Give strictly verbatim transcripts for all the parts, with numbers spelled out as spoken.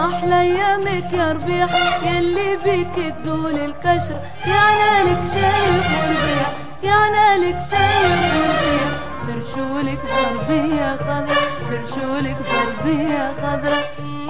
محلى ايامك يا ربيع، يلي بيك تزول الكشر، يا نالك شايف وربيع، يا نالك شايف وربيع. فرشولك زربية خضرا، فرشولك زربية خضرا.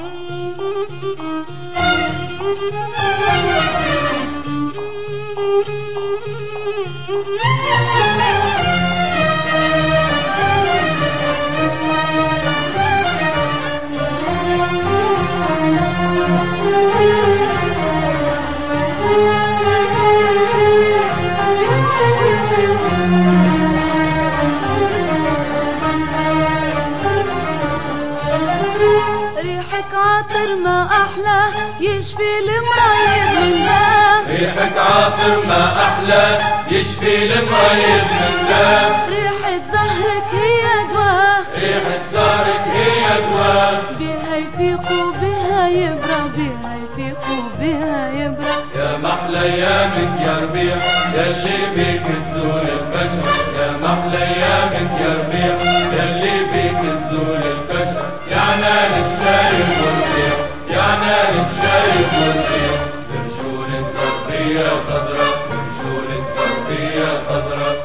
ريحك عطر ما أحلى يشفي المريض من ده، ريحك عطر ما أحلى يشفي المريض من ده. ريحة زهرك هي دواء، ريحة زهرك هي دواء، بها يفيق وبها يبرى، بها يفيق وبها يبرى. يا محلى ايامك يا ربيع، يلي بيك تزول الكشر، يا محلى ايامك يا ربيع، يلي بيك تزول الكشر. يا نالك شايب وربيع، يا نالك شايب وربيع. فرشولك زربية خضرا، فرشولك زربية خضرا.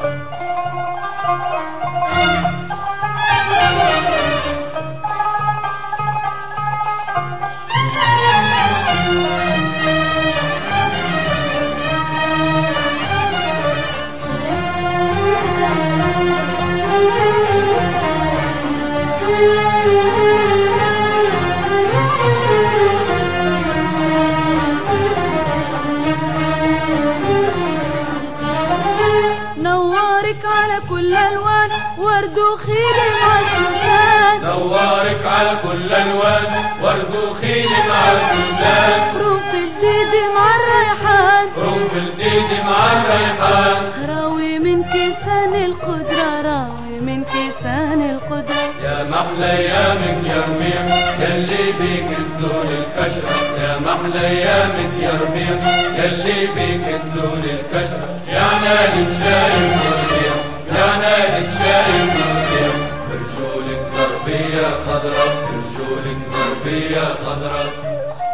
نورك على كل الوان ورد وخيل مع السوسان، نورك على كل الوان ورد وخيل مع السوسان. قرنفل الديدي مع الريحان، قرنفل الديدي مع الريحان. راوي من كيسان القدرة، راوي من كيسان القدرة. يا محلى ايامك يا ربيع، يلي بيك تزول الكشرة، يا محلى ايامك يا ربيع، يلي بيك تزول الكشرة. يا نالك شايب وربيع، يا نالك شايب وربيع. فرشولك زربية خضرا، فرشولك زربية خضرا.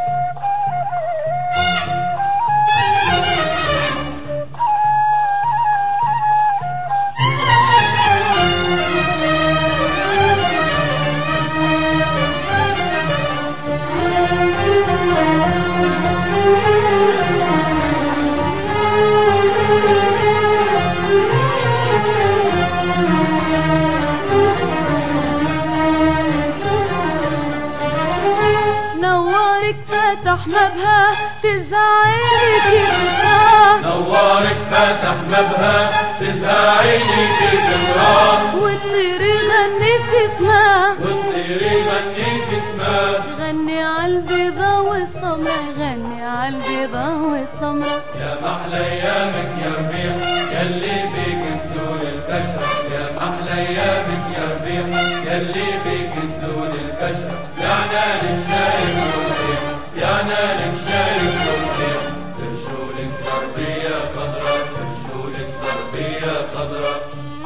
نورك فتح مبهى تزعيني كيف تراه، نورك فتح مبهى تزعيني كيف تراه. والطير يغني في سماه، والطير يغني في سماه. يغني عالبيضة والسمرة، يغني عالبيضة والسمرة. يا محلى ايامك يا ربيع، يلي بيك تزول الكشرة، يا محلى ايامك يا ربيع، يلي بيك تزول الكشرة. يا نالك شايب وربيع، يا نالك شايب وربيع. فرشولك زربية خضرا، فرشولك زربية خضرا.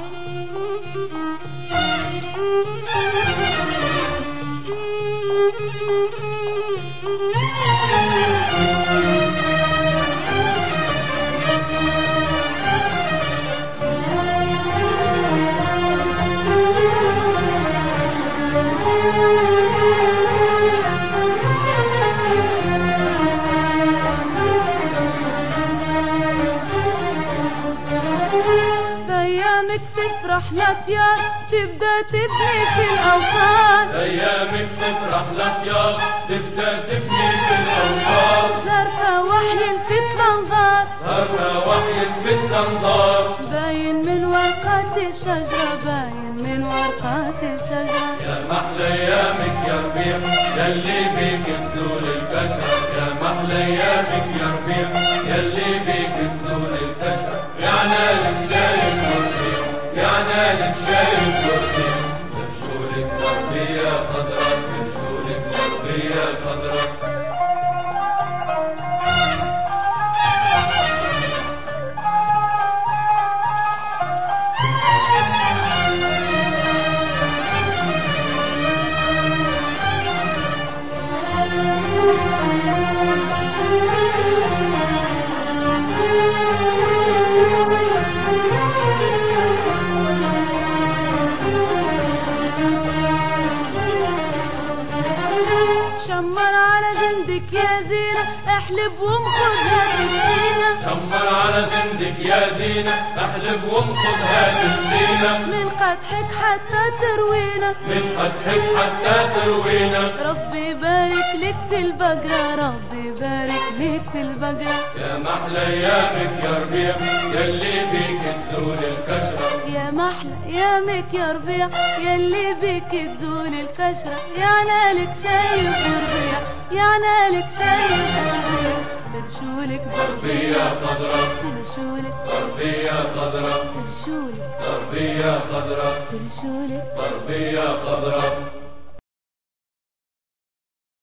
ايامك تفرح لطيار تبدا تبني في الاوطان، ايامك تفرح لطيار تبدا تبني في الاوطان. زرفة وحي الفت الانظار، زرفة وحي الفت الانظار. باين من ورقات الشجرة، باين من ورقات الشجرة. يا محلى ايامك يا ربيع، يلي بيك تزول الكشرة، يا محلى ايامك يا ربيع، يلي بيك تزول الكشرة. يا نالك شايب وربيع، يا نالك شايب وربيع. فرشولك زربية خضرا، فرشولك زربية خضرا. شمر على زندك يا زينة احلب وامخدها تسقينا. شمر على زندك يا زينة احلب وامخدها تسقينا. من قدحك حتى تروينا من قدحك حتى تروينا. ربي يبارك لك في البقرة ربي يبارك لك في البقرة. يا محلى ايامك يا ربيع يلي بيك تزول الكشرة. يا محلى ايامك يا ربيع يلي بيك تزول الكشرة. يا نالك شايف ربيع يا نالك شايف ربيع. فرشولك زربية خضرا فرشولك زربية خضرا فرشولك زربية خضرا فرشولك زربية خضرا.